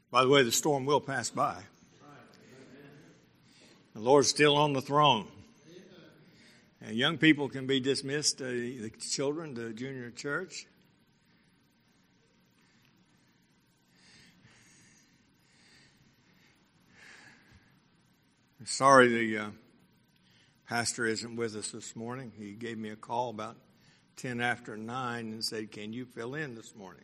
By the way, the storm will pass by. The Lord's still on the throne. And young people can be dismissed, the children, the junior church. Sorry the pastor isn't with us this morning. He gave me a call about 10 after 9 and said, "Can you fill in this morning?"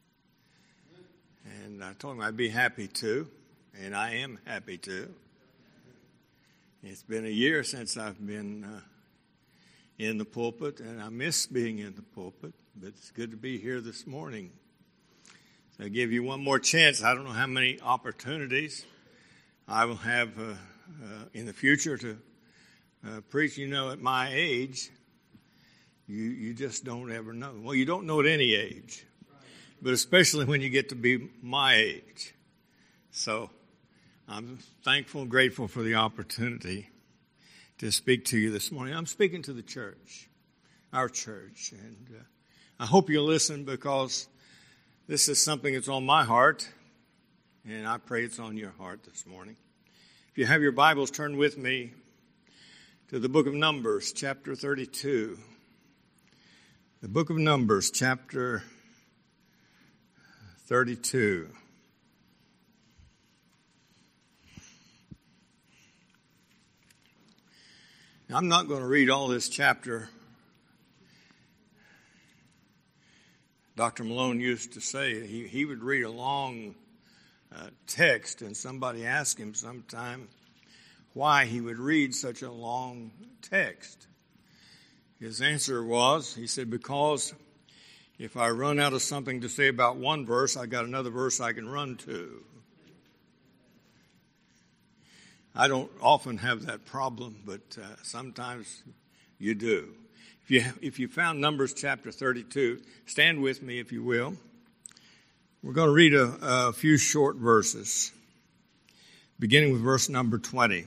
And I told him I'd be happy to, and I am happy to. It's been a year since I've been in the pulpit, and I miss being in the pulpit, but it's good to be here this morning. So I'll give you one more chance. I don't know how many opportunities I will have in the future to preach. You know, at my age, you just don't ever know. Well, you don't know at any age, but especially when you get to be my age. So I'm thankful and grateful for the opportunity to speak to you this morning. I'm speaking to the church, our church, and I hope you'll listen because this is something that's on my heart, and I pray it's on your heart this morning. If you have your Bibles, turn with me to the book of Numbers, chapter 32. The book of Numbers, chapter 32. Now, I'm not going to read all this chapter. Dr. Malone used to say he would read a long text, and somebody asked him sometime why he would read such a long text. His answer was, he said, because if I run out of something to say about one verse, I got another verse I can run to. I don't often have that problem, but sometimes you do. If you found Numbers chapter 32, stand with me if you will. We're going to read a few short verses, beginning with verse number 20.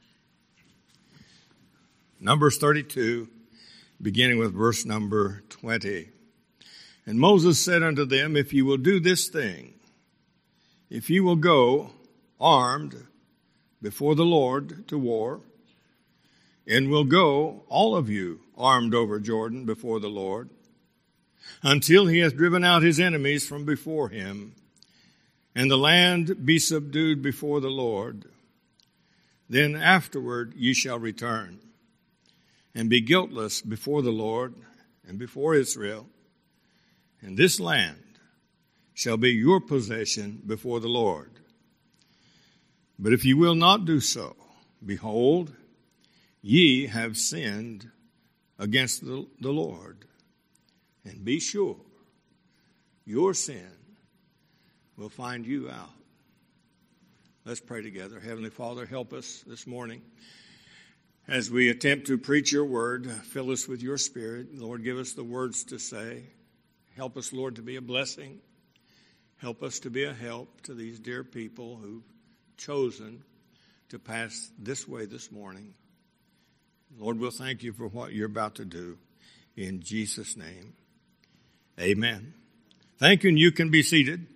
Numbers 32, beginning with verse number 20. And Moses said unto them, if you will do this thing, if you will go armed before the Lord to war, and will go, all of you, armed over Jordan before the Lord, until he hath driven out his enemies from before him, and the land be subdued before the Lord. Then afterward ye shall return, and be guiltless before the Lord and before Israel, and this land shall be your possession before the Lord. But if ye will not do so, behold, ye have sinned against the Lord. And be sure, your sin will find you out. Let's pray together. Heavenly Father, help us this morning as we attempt to preach your word. Fill us with your spirit. Lord, give us the words to say. Help us, Lord, to be a blessing. Help us to be a help to these dear people who've chosen to pass this way this morning. Lord, we'll thank you for what you're about to do. In Jesus' name, amen. Thank you, and you can be seated.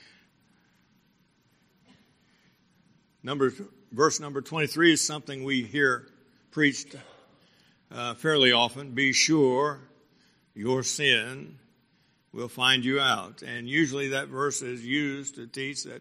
Verse number 23 is something we hear preached fairly often. Be sure your sin will find you out. And usually that verse is used to teach that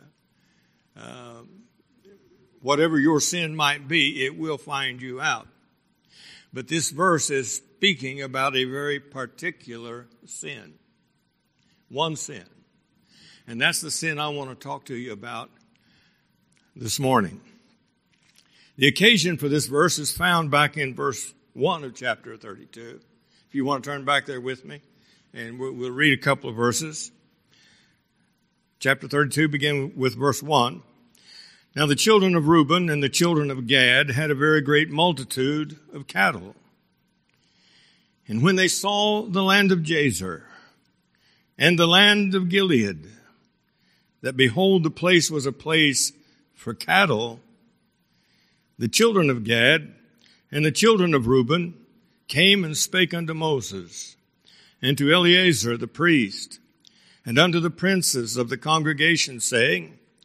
whatever your sin might be, it will find you out. But this verse is speaking about a very particular sin. One sin. And that's the sin I want to talk to you about this morning. The occasion for this verse is found back in verse 1 of chapter 32. If you want to turn back there with me, and we'll read a couple of verses. Chapter 32, beginning with verse 1. Now the children of Reuben and the children of Gad had a very great multitude of cattle. And when they saw the land of Jazer and the land of Gilead, that behold, the place was a place for cattle, the children of Gad and the children of Reuben came and spake unto Moses and to Eleazar the priest and unto the princes of the congregation, saying,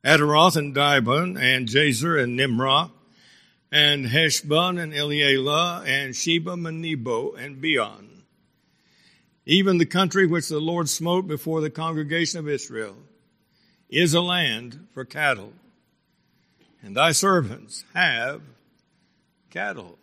Ataroth and Dibon, and Jazer and Nimrah, and Heshbon and Elealeh, and Shebam and Nebo and Beon. Even the country which the Lord smote before the congregation of Israel is a land for cattle, and thy servants have cattle.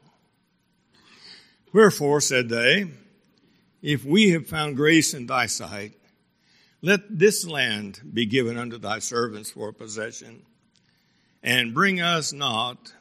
Wherefore, said they, if we have found grace in thy sight, let this land be given unto thy servants for a possession, and bring us not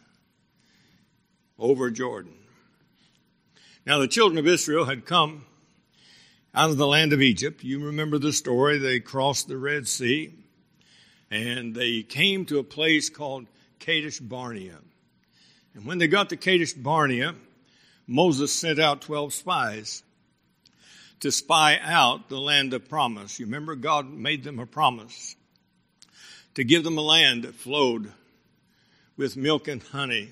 over Jordan. Now the children of Israel had come out of the land of Egypt. You remember the story. They crossed the Red Sea, and they came to a place called Kadesh Barnea. And when they got to Kadesh Barnea, Moses sent out 12 spies to spy out the land of promise. You remember God made them a promise to give them a land that flowed with milk and honey.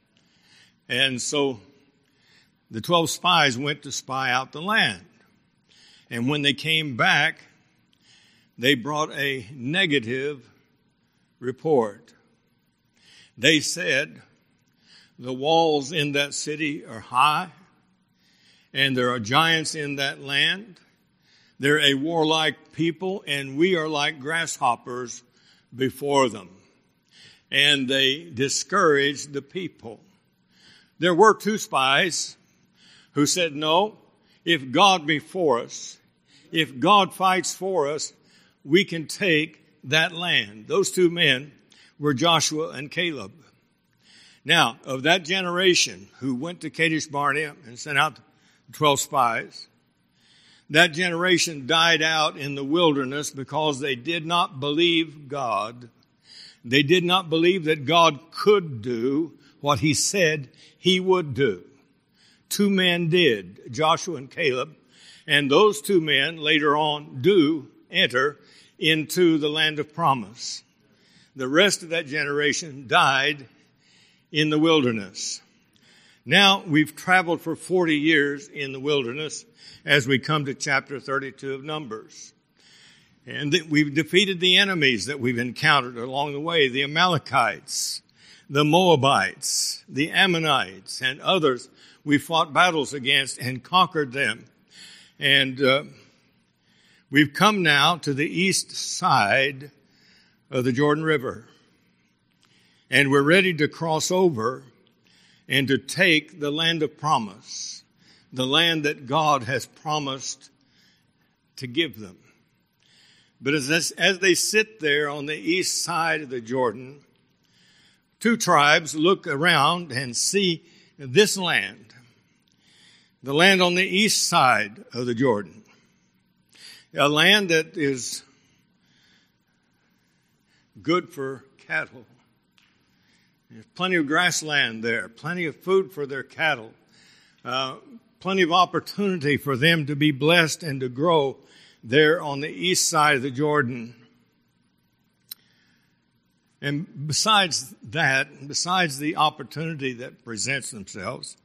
And so the 12 spies went to spy out the land. And when they came back, they brought a negative report. They said, the walls in that city are high, and there are giants in that land. They're a warlike people, and we are like grasshoppers before them. And they discouraged the people. There were 2 spies who said, no, if God be for us, if God fights for us, we can take that land. Those 2 men were Joshua and Caleb. Now, of that generation who went to Kadesh Barnea and sent out 12 spies, that generation died out in the wilderness because they did not believe God. They did not believe that God could do what he said he would do. 2 men did, Joshua and Caleb, and those 2 men later on do enter into the land of promise. The rest of that generation died in the wilderness. Now we've traveled for 40 years in the wilderness as we come to chapter 32 of Numbers. And we've defeated the enemies that we've encountered along the way, the Amalekites, the Moabites, the Ammonites, and others. We fought battles against and conquered them. And we've come now to the east side of the Jordan River. And we're ready to cross over and to take the land of promise, the land that God has promised to give them. But as they sit there on the east side of the Jordan, 2 tribes look around and see this land, the land on the east side of the Jordan, a land that is good for cattle. There's plenty of grassland there, plenty of food for their cattle, plenty of opportunity for them to be blessed and to grow there on the east side of the Jordan. And besides that, besides the opportunity that presents themselves,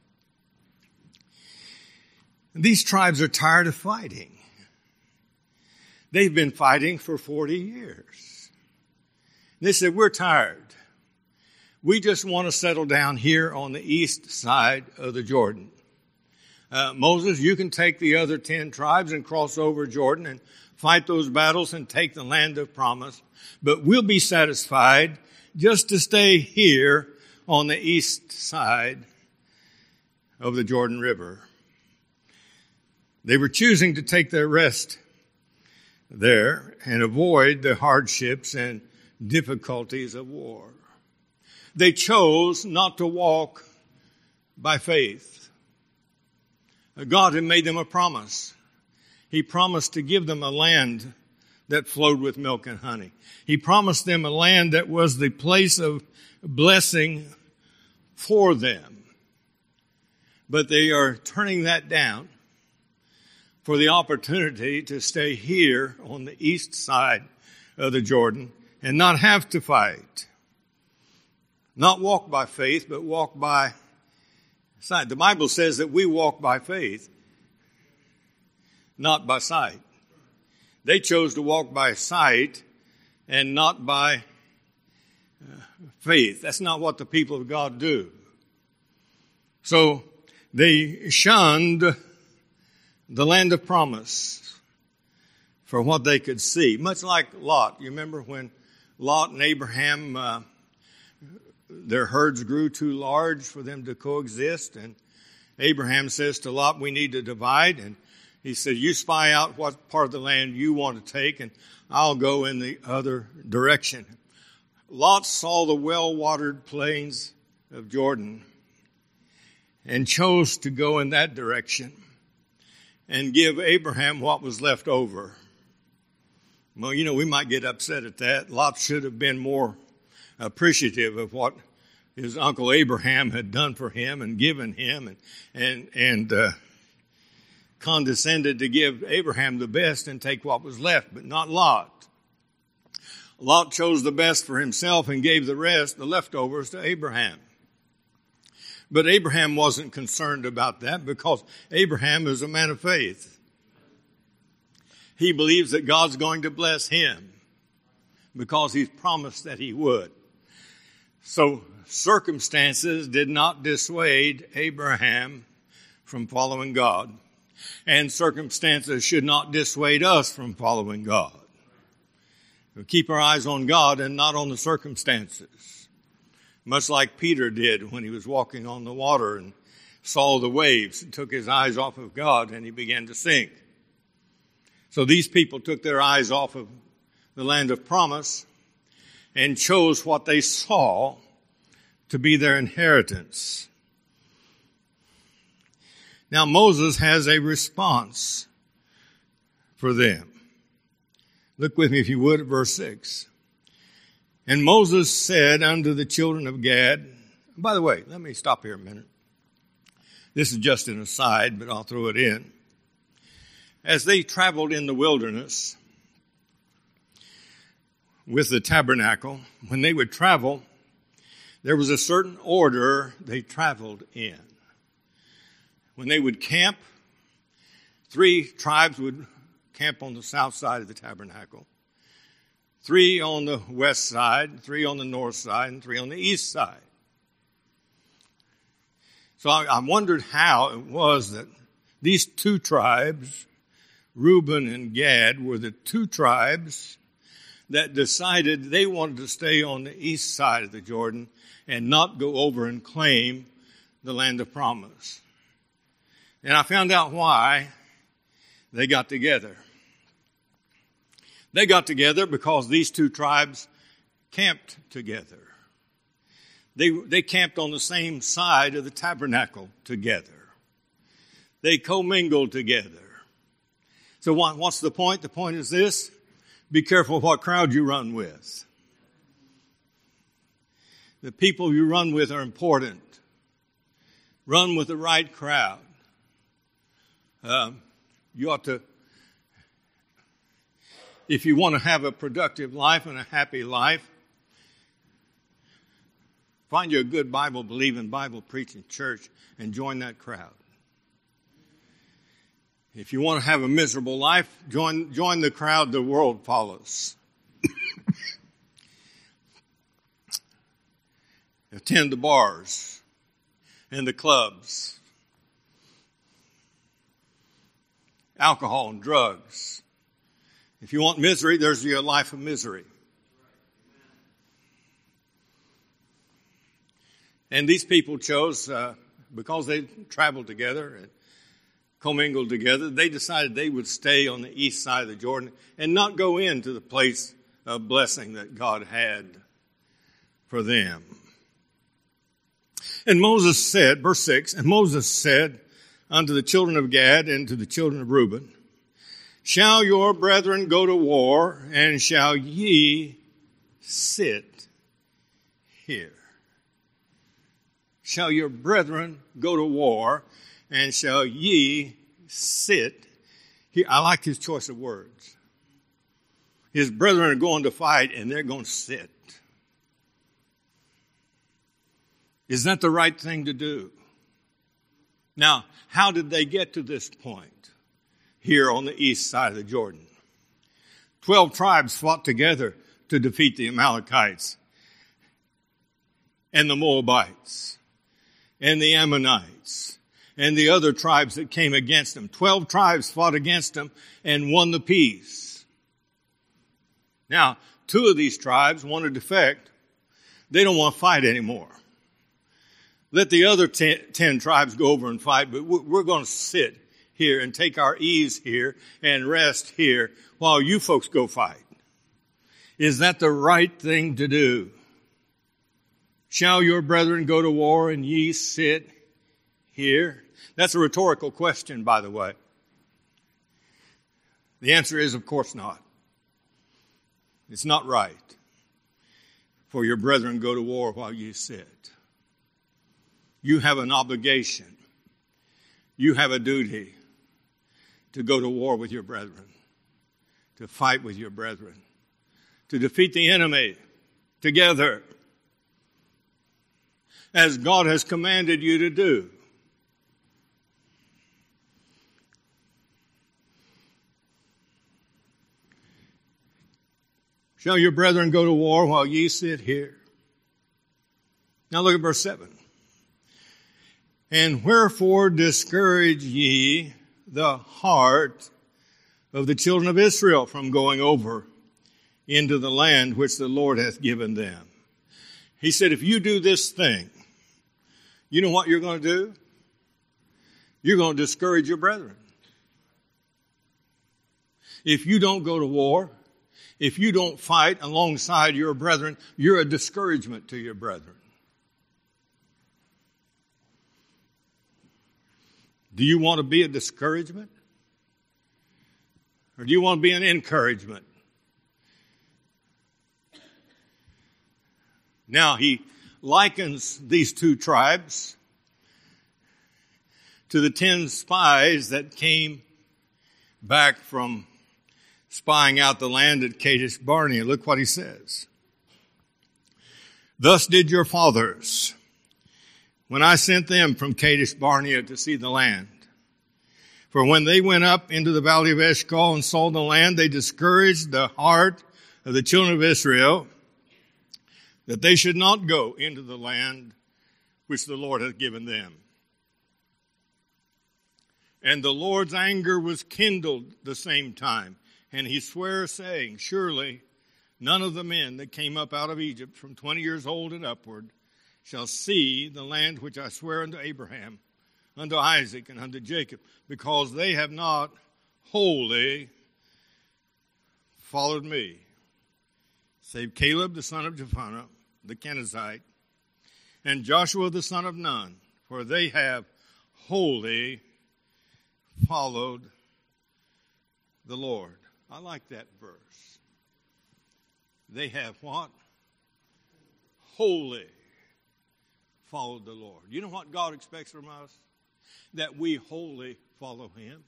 these tribes are tired of fighting. They've been fighting for 40 years. They said, we're tired. We just want to settle down here on the east side of the Jordan. Moses, you can take the other 10 tribes and cross over Jordan and fight those battles and take the land of promise. But we'll be satisfied just to stay here on the east side of the Jordan River. They were choosing to take their rest there and avoid the hardships and difficulties of war. They chose not to walk by faith. God had made them a promise. He promised to give them a land that flowed with milk and honey. He promised them a land that was the place of blessing for them. But they are turning that down for the opportunity to stay here on the east side of the Jordan and not have to fight. Not walk by faith, but walk by sight. The Bible says that we walk by faith, not by sight. They chose to walk by sight and not by faith. That's not what the people of God do. So they shunned the land of promise for what they could see. Much like Lot. You remember when Lot and Abraham, their herds grew too large for them to coexist, and Abraham says to Lot, we need to divide, and he said, you spy out what part of the land you want to take, and I'll go in the other direction. Lot saw the well-watered plains of Jordan and chose to go in that direction and give Abraham what was left over. Well, we might get upset at that. Lot should have been more appreciative of what his uncle Abraham had done for him and given him, and condescended to give Abraham the best and take what was left, but not Lot. Lot chose the best for himself and gave the rest, the leftovers, to Abraham. But Abraham wasn't concerned about that because Abraham is a man of faith. He believes that God's going to bless him because he's promised that he would. So circumstances did not dissuade Abraham from following God. And circumstances should not dissuade us from following God. We keep our eyes on God and not on the circumstances. Much like Peter did when he was walking on the water and saw the waves and took his eyes off of God and he began to sink. So these people took their eyes off of the land of promise and chose what they saw to be their inheritance. Now Moses has a response for them. Look with me, if you would, at verse 6. And Moses said unto the children of Gad, by the way, let me stop here a minute. This is just an aside, but I'll throw it in. As they traveled in the wilderness with the tabernacle, when they would travel, there was a certain order they traveled in. When they would camp, 3 tribes would camp on the south side of the tabernacle, 3 on the west side, 3 on the north side, and 3 on the east side. So I wondered how it was that these 2 tribes, Reuben and Gad, were the 2 tribes that decided they wanted to stay on the east side of the Jordan and not go over and claim the land of promise. And I found out why they got together. They got together because these 2 tribes camped together. They camped on the same side of the tabernacle together. They commingled together. So what's the point? The point is this: be careful what crowd you run with. The people you run with are important. Run with the right crowd. You ought to, if you want to have a productive life and a happy life, find you a good Bible-believing, Bible-preaching church and join that crowd. If you want to have a miserable life, join the crowd the world follows. Attend the bars and the clubs. Alcohol and drugs. If you want misery, there's your life of misery. And these people chose, because they traveled together and commingled together, they decided they would stay on the east side of the Jordan and not go into the place of blessing that God had for them. And Moses said, verse 6, and Moses said unto the children of Gad and to the children of Reuben, shall your brethren go to war, and shall ye sit here? Shall your brethren go to war, and shall ye sit here? I like his choice of words. His brethren are going to fight, and they're going to sit. Is that the right thing to do? Now, how did they get to this point here on the east side of the Jordan? 12 tribes fought together to defeat the Amalekites. and the Moabites and the Ammonites and the other tribes that came against them. 12 tribes fought against them and won the peace. Now, 2 of these tribes want to defect. They don't want to fight anymore. Let the other 10 tribes go over and fight, but we're going to sit here and take our ease here and rest here while you folks go fight. Is that the right thing to do? Shall your brethren go to war and ye sit here? That's a rhetorical question, by the way. The answer is, of course not. It's not right for your brethren go to war while you sit. You have an obligation. You have a duty to go to war with your brethren, to fight with your brethren, to defeat the enemy together, as God has commanded you to do. Shall your brethren go to war while ye sit here? Now look at verse 7. And wherefore discourage ye the heart of the children of Israel from going over into the land which the Lord hath given them? He said, if you do this thing, you know what you're going to do? You're going to discourage your brethren. If you don't go to war, if you don't fight alongside your brethren, you're a discouragement to your brethren. Do you want to be a discouragement? Or do you want to be an encouragement? Now he likens these 2 tribes to the 10 spies that came back from spying out the land at Kadesh Barnea. Look what he says. Thus did your fathers, when I sent them from Kadesh Barnea to see the land. For when they went up into the valley of Eshcol and saw the land, they discouraged the heart of the children of Israel, that they should not go into the land which the Lord hath given them. And the Lord's anger was kindled the same time, and he sware, saying, surely none of the men that came up out of Egypt from 20 years old and upward shall see the land which I swear unto Abraham, unto Isaac, and unto Jacob, because they have not wholly followed me, save Caleb the son of Jephunneh, the Kenizzite, and Joshua the son of Nun, for they have wholly followed the Lord. I like that verse. They have what? Wholly followed the Lord. You know what God expects from us? That we wholly follow him.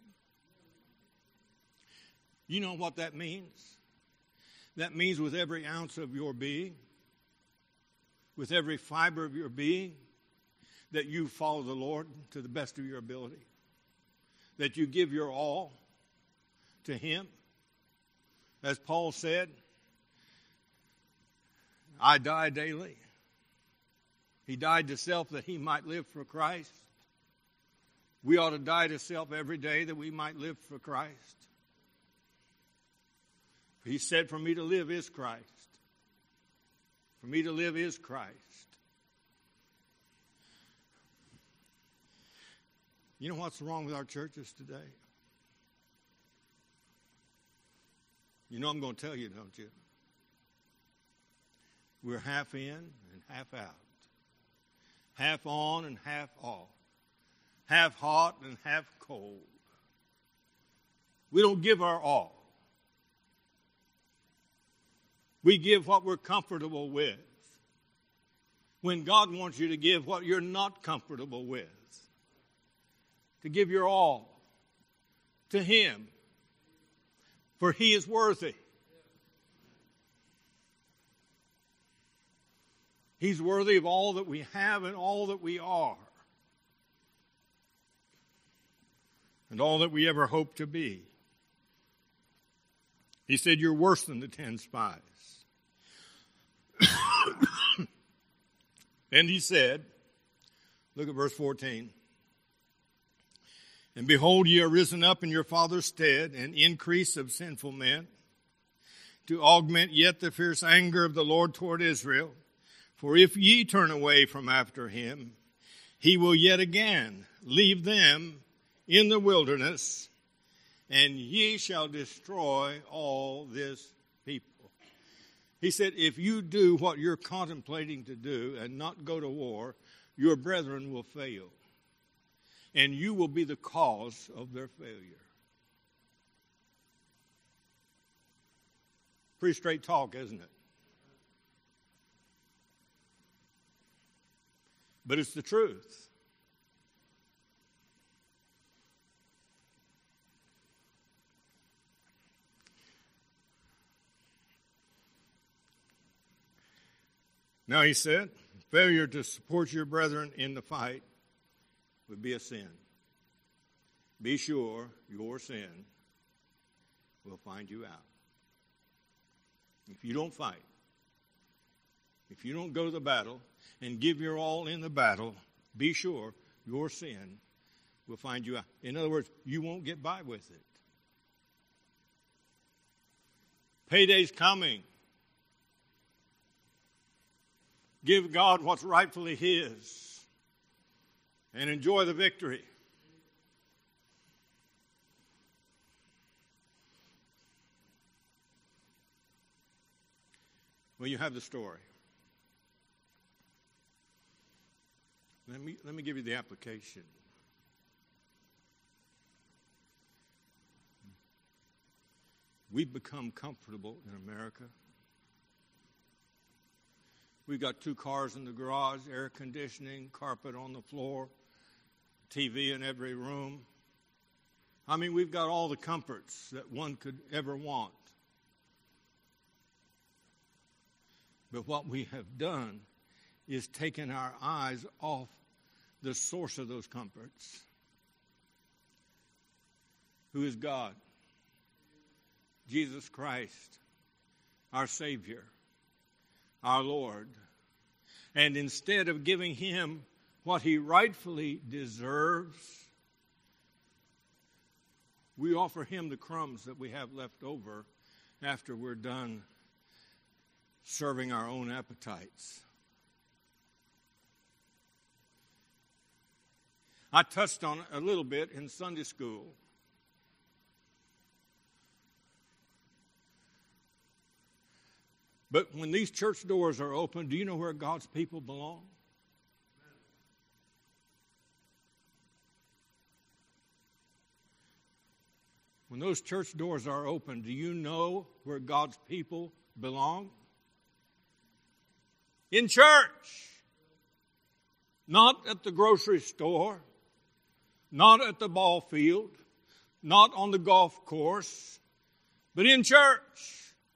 You know what that means? That means with every ounce of your being, with every fiber of your being, that you follow the Lord to the best of your ability. That you give your all to him. As Paul said, I die daily. He died to self that he might live for Christ. We ought to die to self every day that we might live for Christ. He said, for me to live is Christ. For me to live is Christ. You know what's wrong with our churches today? You know I'm going to tell you, don't you? We're half in and half out. Half on and half off. Half hot and half cold. We don't give our all. We give what we're comfortable with. When God wants you to give what you're not comfortable with. To give your all to him. For he is worthy. He's worthy of all that we have and all that we are. And all that we ever hope to be. He said, you're worse than the 10 spies. And he said, look at verse 14. And behold, ye are risen up in your father's stead, an increase of sinful men, to augment yet the fierce anger of the Lord toward Israel. For if ye turn away from after him, he will yet again leave them in the wilderness, and ye shall destroy all this people. He said, if you do what you're contemplating to do and not go to war, your brethren will fail, and you will be the cause of their failure. Pretty straight talk, isn't it? But it's the truth. Now he said, failure to support your brethren in the fight would be a sin. Be sure your sin will find you out. If you don't fight, if you don't go to the battle and give your all in the battle, be sure your sin will find you out. In other words, you won't get by with it. Payday's coming. Give God what's rightfully his and enjoy the victory. Well, you have the story. Let me give you the application. We've become comfortable in America. We've got 2 cars in the garage, air conditioning, carpet on the floor, TV in every room. I mean, we've got all the comforts that one could ever want. But what we have done is taken our eyes off the source of those comforts, who is God, Jesus Christ, our Savior, our Lord. And instead of giving him what he rightfully deserves, we offer him the crumbs that we have left over after we're done serving our own appetites. I touched on it a little bit in Sunday school. But when these church doors are open, do you know where God's people belong? When those church doors are open, do you know where God's people belong? In church. Not at the grocery store. Not at the ball field. Not on the golf course. But in church.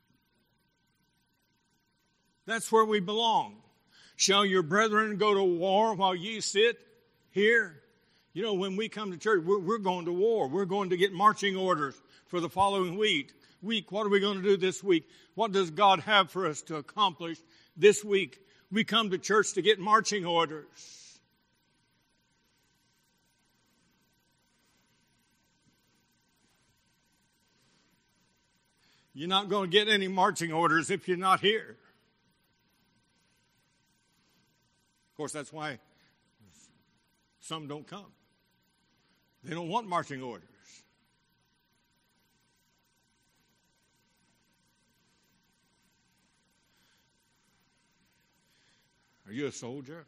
That's where we belong. Shall your brethren go to war while ye sit here? You know, when we come to church, we're going to war. We're going to get marching orders for the following week. What are we going to do this week? What does God have for us to accomplish this week? We come to church to get marching orders. You're not going to get any marching orders if you're not here. Of course, that's why some don't come. They don't want marching orders. Are you a soldier?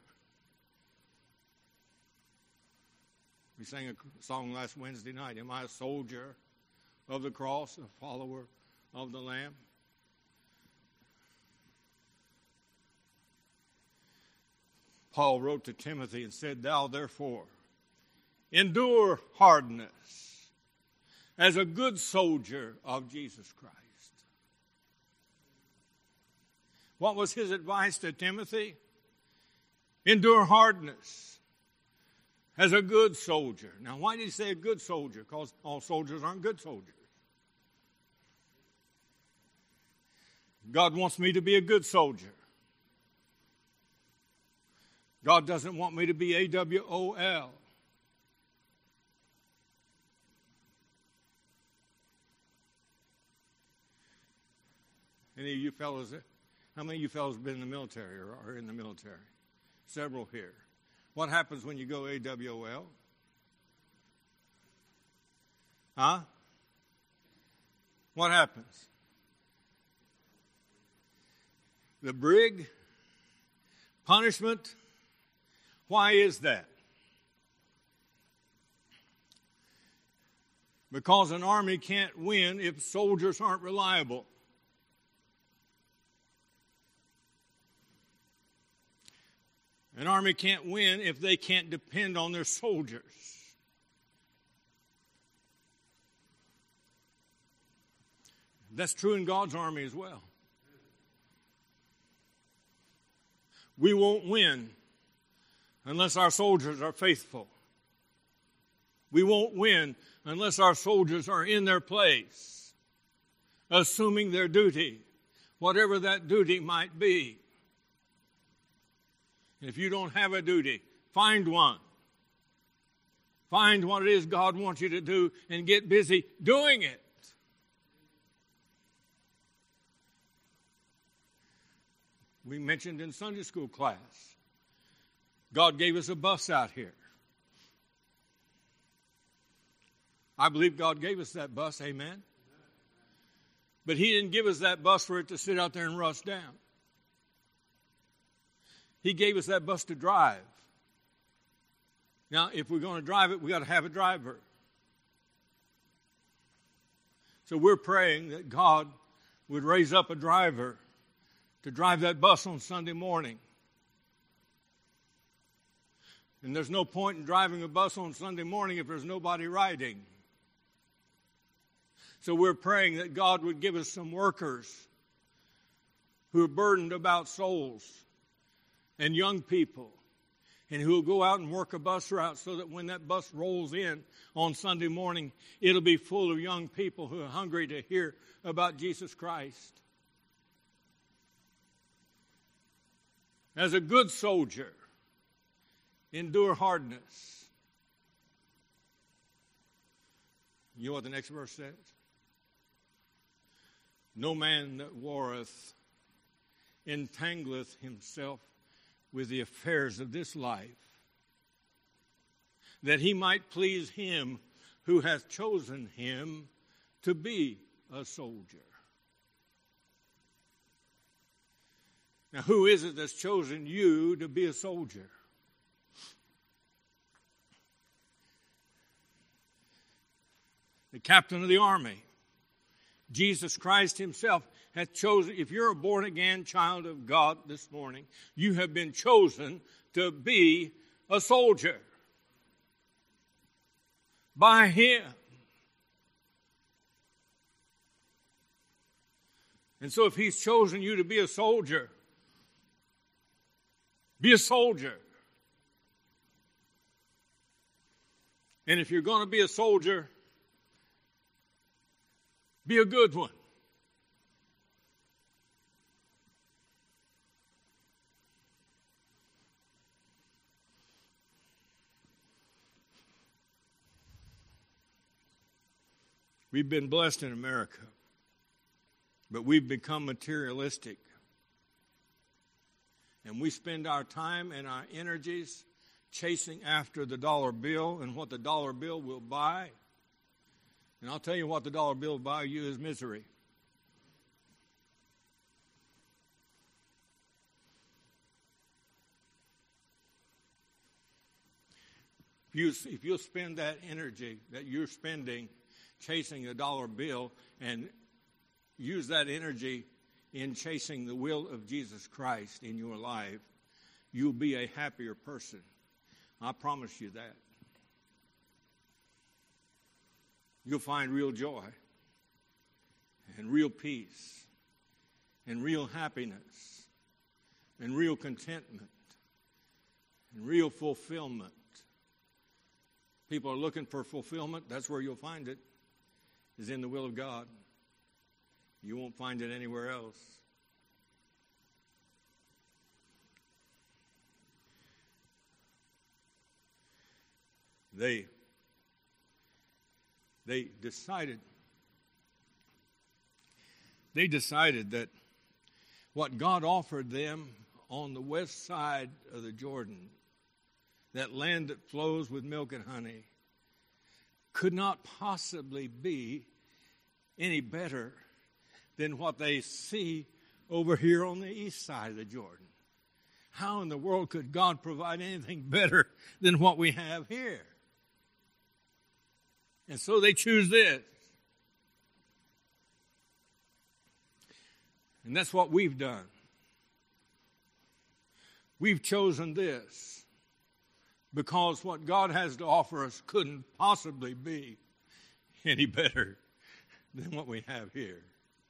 We sang a song last Wednesday night. Am I a soldier of the cross, a follower of the Lamb? Paul wrote to Timothy and said, thou therefore endure hardness as a good soldier of Jesus Christ. What was his advice to Timothy? Endure hardness as a good soldier. Now, why did he say a good soldier? Because all soldiers aren't good soldiers. God wants me to be a good soldier. God doesn't want me to be AWOL. Any of you fellows, how many of you fellows have been in the military or are in the military? Several here. What happens when you go AWOL? Huh? What happens? The brig? Punishment? Why is that? Because an army can't win if soldiers aren't reliable. An army can't win if they can't depend on their soldiers. That's true in God's army as well. We won't win unless our soldiers are faithful. We won't win unless our soldiers are in their place, assuming their duty, whatever that duty might be. If you don't have a duty, find one. Find what it is God wants you to do and get busy doing it. We mentioned in Sunday school class, God gave us a bus out here. I believe God gave us that bus, amen? But He didn't give us that bus for it to sit out there and rust down. He gave us that bus to drive. Now, if we're going to drive it, we've got to have a driver. So we're praying that God would raise up a driver to drive that bus on Sunday morning. And there's no point in driving a bus on Sunday morning if there's nobody riding. So we're praying that God would give us some workers who are burdened about souls and young people, and who will go out and work a bus route so that when that bus rolls in on Sunday morning, it'll be full of young people who are hungry to hear about Jesus Christ. As a good soldier, endure hardness. You know what the next verse says? No man that warreth entangleth himself with the affairs of this life, that he might please him who hath chosen him to be a soldier. Now, who is it that's chosen you to be a soldier? The captain of the army, Jesus Christ himself, hath chosen. If you're a born-again child of God this morning, you have been chosen to be a soldier by Him. And so if He's chosen you to be a soldier, be a soldier. And if you're going to be a soldier, be a good one. We've been blessed in America, but we've become materialistic. And we spend our time and our energies chasing after the dollar bill and what the dollar bill will buy. And I'll tell you what the dollar bill will buy you is misery. If you'll spend that energy that you're spending chasing a dollar bill and use that energy in chasing the will of Jesus Christ in your life, you'll be a happier person. I promise you that. You'll find real joy and real peace and real happiness and real contentment and real fulfillment. People are looking for fulfillment. That's where you'll find it, is in the will of God. You won't find it anywhere else. they decided that what God offered them on the west side of the Jordan, that land that flows with milk and honey, could not possibly be any better than what they see over here on the east side of the Jordan. How in the world could God provide anything better than what we have here? And so they choose this. And that's what we've done. We've chosen this because what God has to offer us couldn't possibly be any better than what we have here.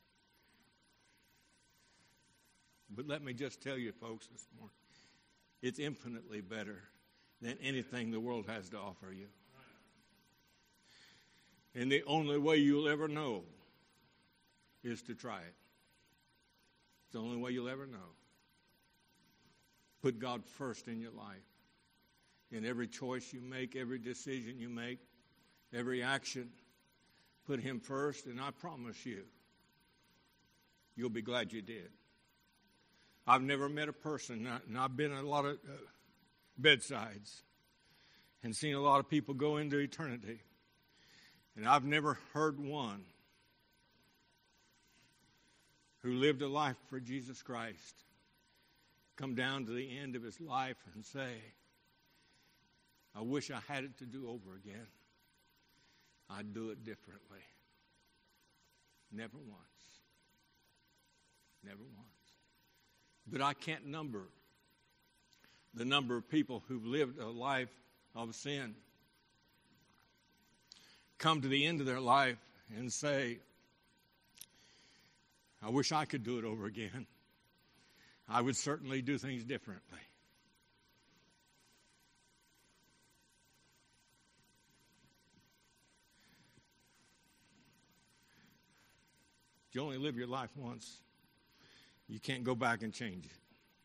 But let me just tell you, folks, this morning, it's infinitely better than anything the world has to offer you. And the only way you'll ever know is to try it. It's the only way you'll ever know. Put God first in your life. In every choice you make, every decision you make, every action, put Him first, and I promise you, you'll be glad you did. I've never met a person, and I've been at a lot of bedsides and seen a lot of people go into eternity, and I've never heard one who lived a life for Jesus Christ come down to the end of his life and say, I wish I had it to do over again. I'd do it differently. Never once. Never once. But I can't number the number of people who've lived a life of sin, come to the end of their life and say, I wish I could do it over again. I would certainly do things differently. You only live your life once. You can't go back and change it.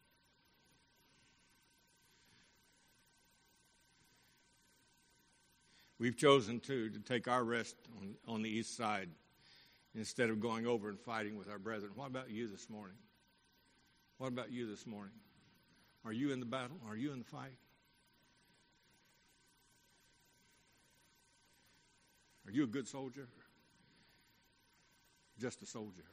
We've chosen to take our rest on the east side instead of going over and fighting with our brethren. What about you this morning? What about you this morning? Are you in the battle? Are you in the fight? Are you a good soldier? Just a soldier.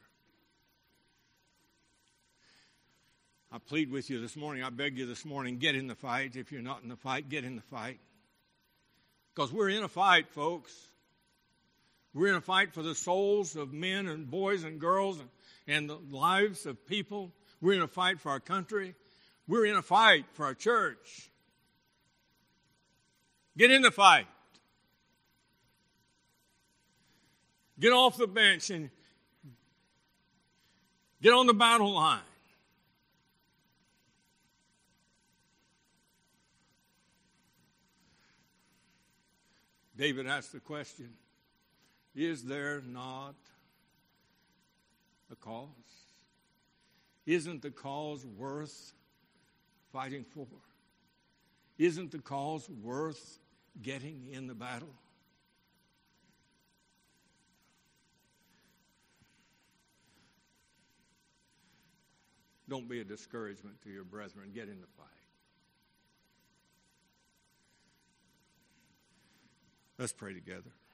I plead with you this morning, I beg you this morning, get in the fight. If you're not in the fight, get in the fight. Because we're in a fight, folks. We're in a fight for the souls of men and boys and girls and the lives of people. We're in a fight for our country. We're in a fight for our church. Get in the fight. Get off the bench and get on the battle line. David asked the question, is there not a cause? Isn't the cause worth fighting for? Isn't the cause worth getting in the battle? Don't be a discouragement to your brethren. Get in the fight. Let's pray together.